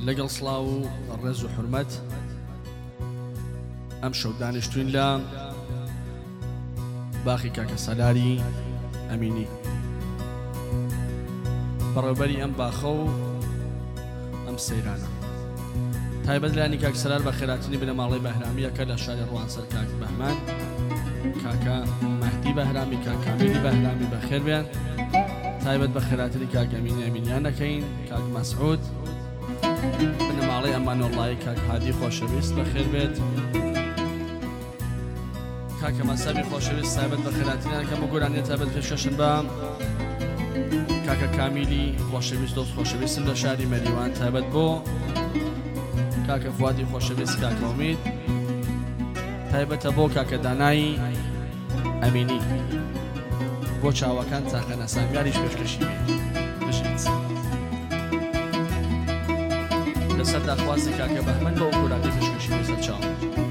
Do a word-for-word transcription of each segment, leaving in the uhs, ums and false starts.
لەگەڵ سڵاو و ڕێز و حورمەت ئەم شەو دانیشتوین لە باخی کاکە سەلاری ئەمینی بەڕێوەبەری ئەم باخە و ئەم سەیرانە تایبەت لانی کاک سەلار بە خێراتنی بنە ماڵی بەهرامیەکە لە شاری ڕوانسەر کاک بەهمان کاکە مەهدی بەهرامی کاک کامیلی بەهرامی بەخێر بێن تایبەت بە خێراتنی کاک ئەمینی ئەمینیان دەکەین کاک مەسعود بنە ماڵی ئەمانۆڵڵای کاک هادی خۆشەویست بەخێر بێت کاکە مەسەبی خۆشەویست تایبەت بە خێراتنیانەکەم و گۆرانیە تایبەت پێشکەشن بە کاکە کامیلی خۆشەویست دۆست خۆشەویستم لە شاری مەریوان تایبەت بۆ کاکە فوادی خۆشەویست کاکە ئومید تایبەتە بۆ کاکە دانایی ئەمینی بۆ چاوەکان چاقە نەسانگاریش پێشکەشی بێت بشیت لەسەر داخوازی کاکە بەهمەن بە ئۆکوراتی پێشکەشی بێسەر چاو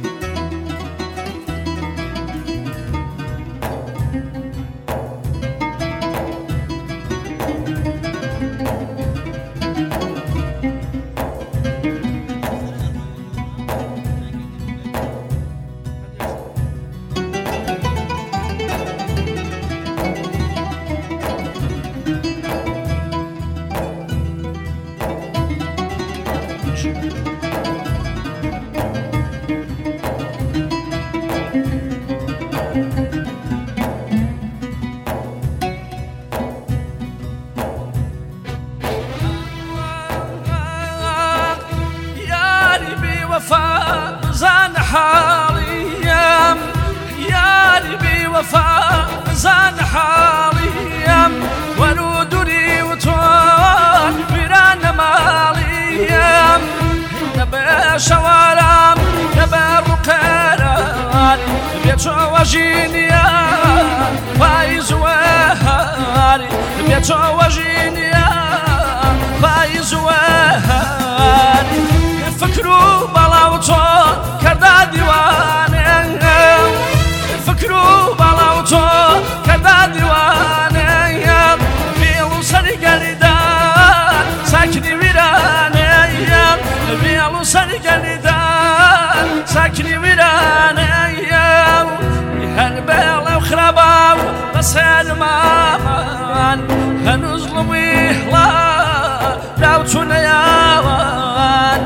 زان حاليم ياري بوفاء زان حاليم ورودني وطوان بران ماليم نبا شوارم نبا رقران بيتو وجينيا فايز وهاري بيتو وجينيا فايز وهاري فكروا بلاوتو كردا ديوانه فكروا بلاوتو كردا ديوانه بيلو سري قلدان ساكني ويرانه بيلو سري قلدان ساكني ويرانه هالبيل وخرباو بس هالمامان هنظلمي لا داوتونا ياوان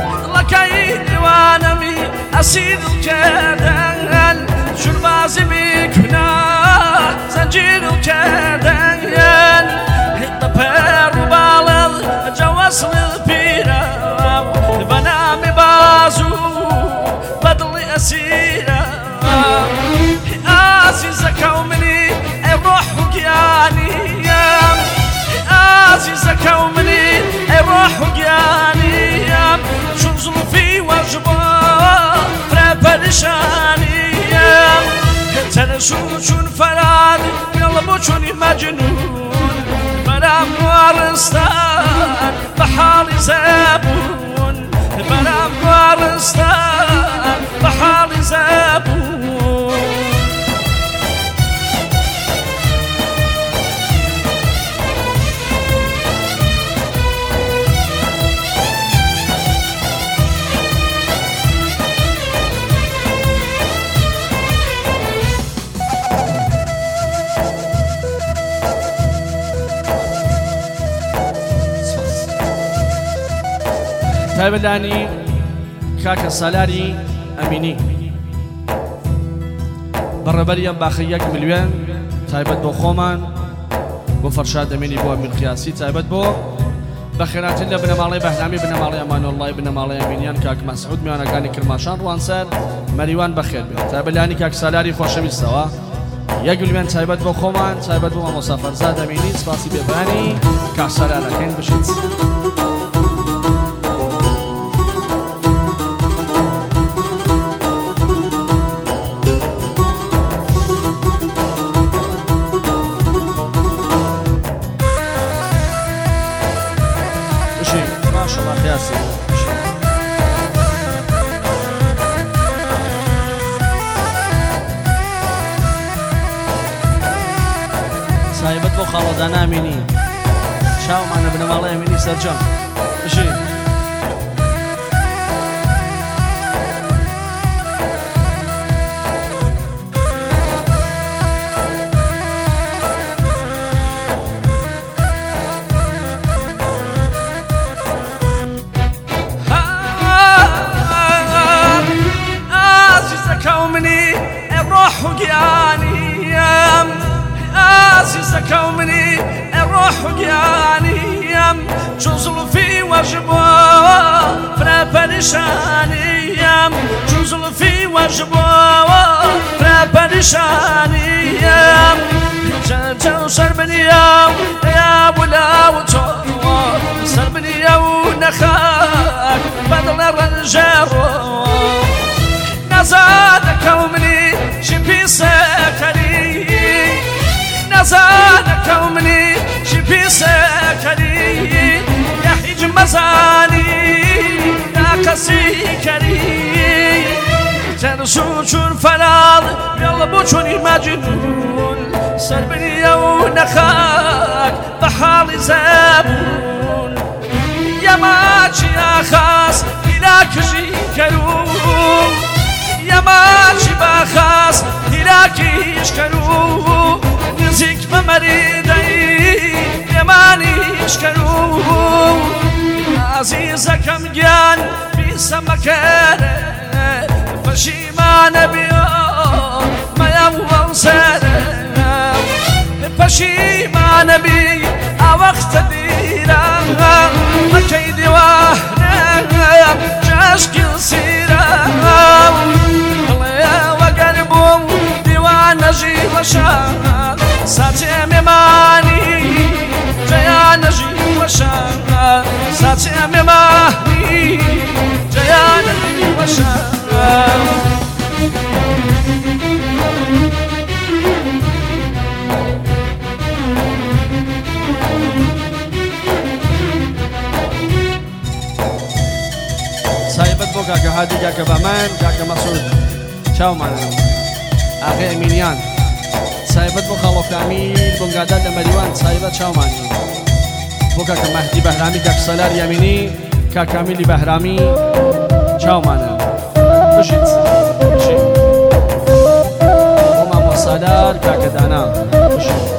ديوانمي أسيد الكردن شربازي بكنا زنجير الكردن الطبير وبالغ جواصل البيرة بنامي بازو بدلي أسيرة عزيزك ومني روح وقياني عزيزك ومني روح وقياني ظلفي وجبار فرابرشاني تنسون شون فراد قلبو شون مجنون مرام وارستان بحالي زابون مرام وارستان بحالي زابون تایبەت لانی کاکە سەلاری ئەمینی بەڕێوەبەری ئەم باخە یەک ملیۆن تایبەت بۆ خۆمان بۆ فەرشاد ئەمینی بۆ ئەمیر قیاسی تایبەت بۆ بەخێراتن لە بنەماڵی بەهرامی بنەماڵی ئەمانۆڵڵای بنەماڵی ئەمینیان کاک مەسعود میوانەکانی کرماشان ڕوانسەر مەریوان بەخێر بێت تایبەت لانی کاک سەلاری خۆشەویستەوە یەک ملیۆن تایبەت بۆ خۆمان تایبەت بۆ مامۆستا فەرزاد ئەمینی سپاسی بێبانی کاک سەلارەکەین بشیت تایبەت بۆ خاڵۆدان ئەمینی چاومانە بنەماڵی ئەمینی سەرجەم بژین كومني الروح وقياني عزيزك كومني الروح وقياني جزل في وجبه فلا بلشاني جزل في وجبه فلا بلشاني جاجا وشربني يا ولا وتو سربني يا ونخاك بدل الرجال نزاد كومني شبي سكري نزاد كومني شبي سكري يا حج مزاني يا كسيكري تنسوش الفلاض يلا بوشوني مجنون سربني يا ونخاك بحالي زابون يا ماشي يا خاص إلاك جيكرون يا ماشي بخاص إلاك يشكرون نزيك بمريدي يا ماني يشكرون عزيزك مجان في سمكانه فشي ما نبيه ما يوم سنة فشي ما نبي وقت ديرا ما كيدي واحنا جاشك سيرا الله وقلبهم ديوان جي وشان ساتي مماني جيان جي وشان ساتي مماني جيان جي وشان سايبت بو كاكا هادي كاكا بامان كاكا مسعود شاو معنا اخي امينيان سايبت بو خالو كاميل بو قادات مريوان سايبت شاو معنا بو كاكا مهدي بهرامي كاكا سالار يميني كاكا كاميلي بهرامي شاو معنا بشيت بشيت وما مو سالار كاكا دانا بشيت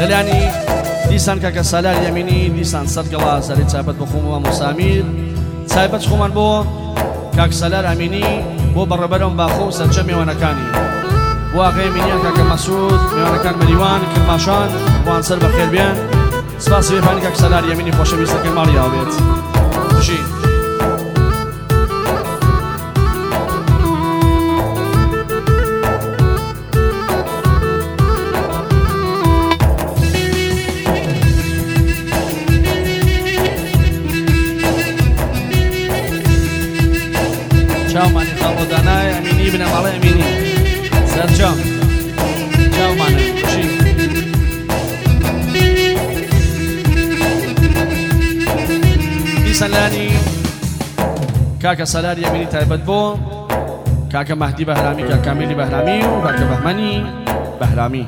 لەلانی دیسان کاکە سالار یەمینی دیسان سەد گەڵا سەری چایبەت بۆ خۆمەوە مسامیر چایبەت خۆمان بۆ کاک سالار ئەمینی بۆ بەڕێبەرەوەم باخۆ و سەرجە میوانەکانی بۆ ئاغای ئەمینیان کاکە مەسعود میوانەکان مەریوان کرماشان بۆیان سەر بەخێر بێن سپاس بێفانی کاک سالار یەمینی خۆشەویستەکەی ماڵی ئاوێت بژی چاومانی خاڵۆ دانای ئەمینی بنە ماڵی ئەمینی سەرجەم چاومانە بژی دیسەلانی کاکە سالار یەمینی تایبەت بۆ کاکە مەهدی بەهرامی کاکە کامیلی بەهرامی و کاکە بەهمەنی بەهرامی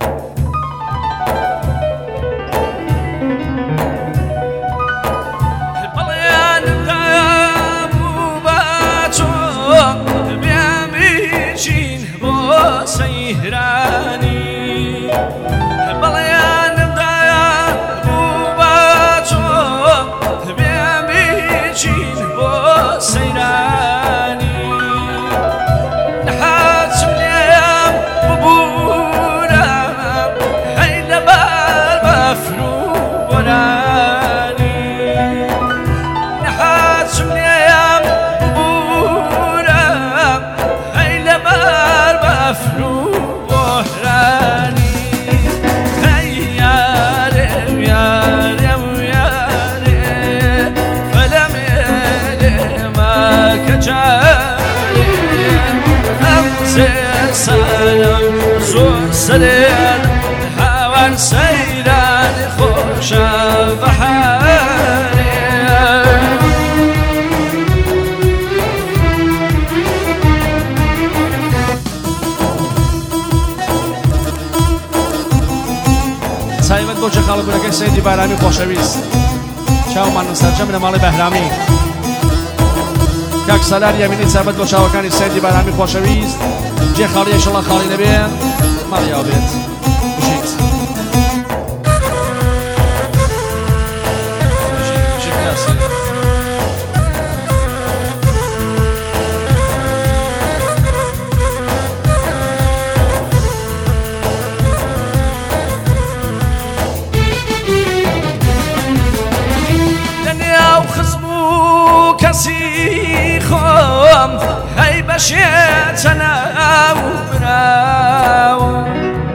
سرير هاوان سيران خوشا بحاري سایبەت بۆ چه خاڵە بورەکەی سەیدی بەهرامی خۆشەویست چاومان سەرجەم لە ماڵی بەهرامی کاک سالار یەمینی سایبەت بۆ چاوەکانی سەیدی بەهرامی خۆشەویست جێ خاڵی ئینشەڵڵا خاڵی نەبێ ماڵی ئاوێت بژیت دنیا و خزم و کەسی خۆم هەی بەشێتە ناو براوم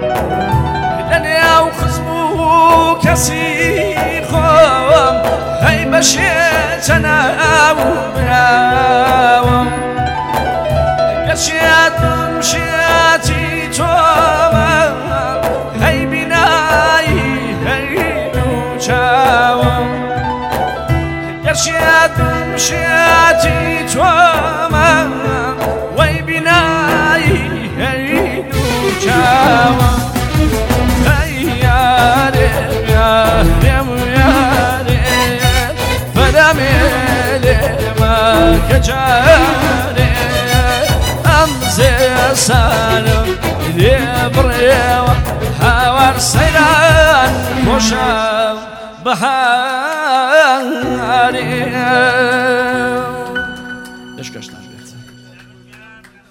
لەنێو خزم و کەسی خۆم هەی بەشێتە ناو براوم گەشێتم شێتی تۆمە هەی بینایی هەی دوو چاوم گەشێتم شێتی تۆمە وەی بینایی هەی دوو چاوم هەی یارێ یارێم یارێ فەرەمێلێ مەکە جارێ ئەم زێسانم لێ بڕێوە هاوار سەیران خۆشە بەهارێ دەشکەشتە